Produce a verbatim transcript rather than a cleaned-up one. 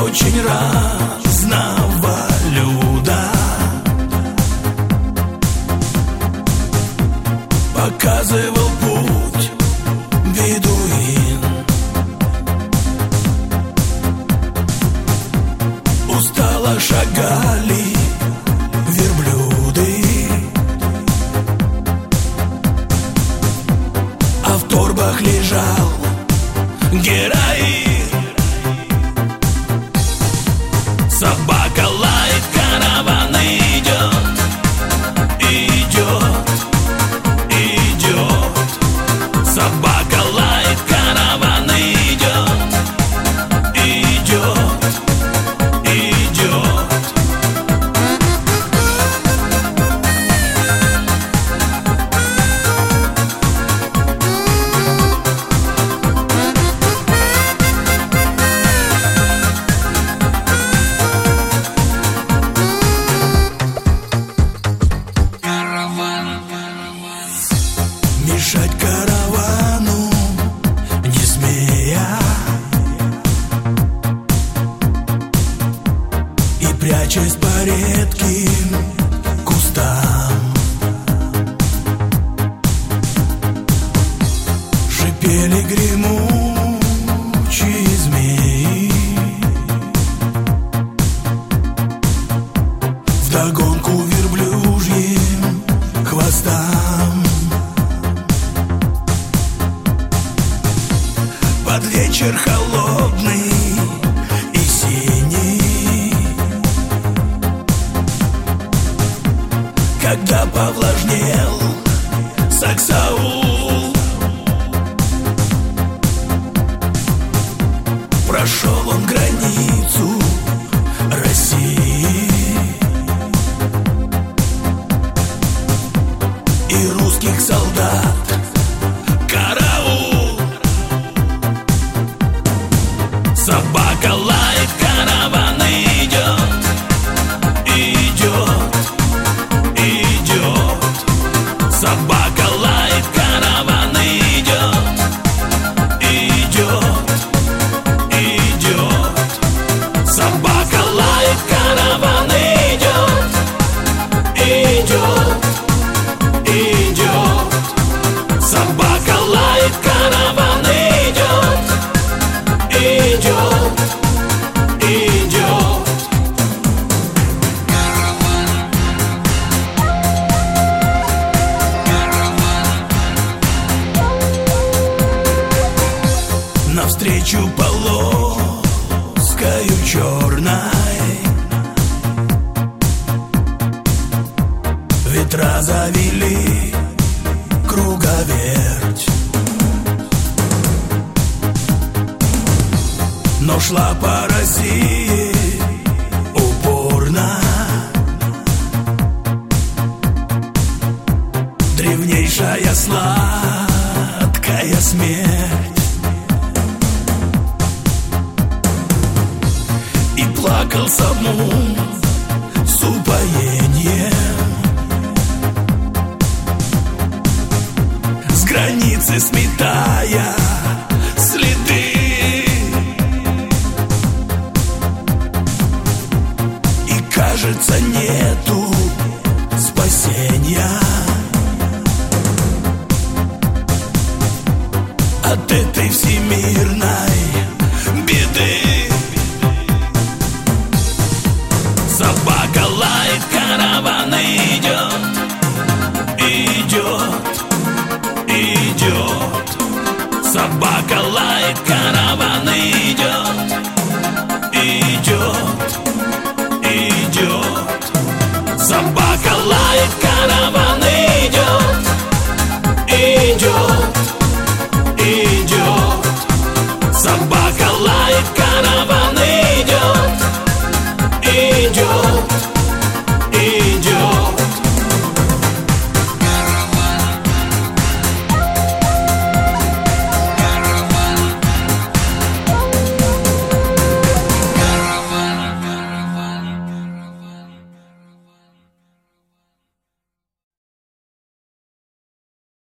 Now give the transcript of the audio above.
очень разного люда. Показывал путь бедуин. Устало шагали верблюды, а в торбах лежал героин. Собака лает, караван идет, идет, идет. Собака лает, караван идет, идет, идет. Мешать каравану не смея и прячась по редким кустам, шипели гремучие змеи. Вдогонку верблюжьим хвостам. Под вечер холодный и синий, когда повлажнел Саксаул, прошел он границу России, и русских солдат караул. Собака лает, караван идет, идет, идет. Собака лает, караван идет, идет, идет. Собака лает, караван идет, идет, идет. Собака лает, караван идет, идет, идет. Навстречу полоскою черной ветра завели круговерть, но шла по России упорно древнейшая сладкая смерть. И плакал Самун с упоением, с границы сметая следы. И кажется, нету спасения от этой всемирной беды. Собака лает, караван идет, идет, идет. Собака лает, караван идет, идет, идет. Собака лает, караван идет.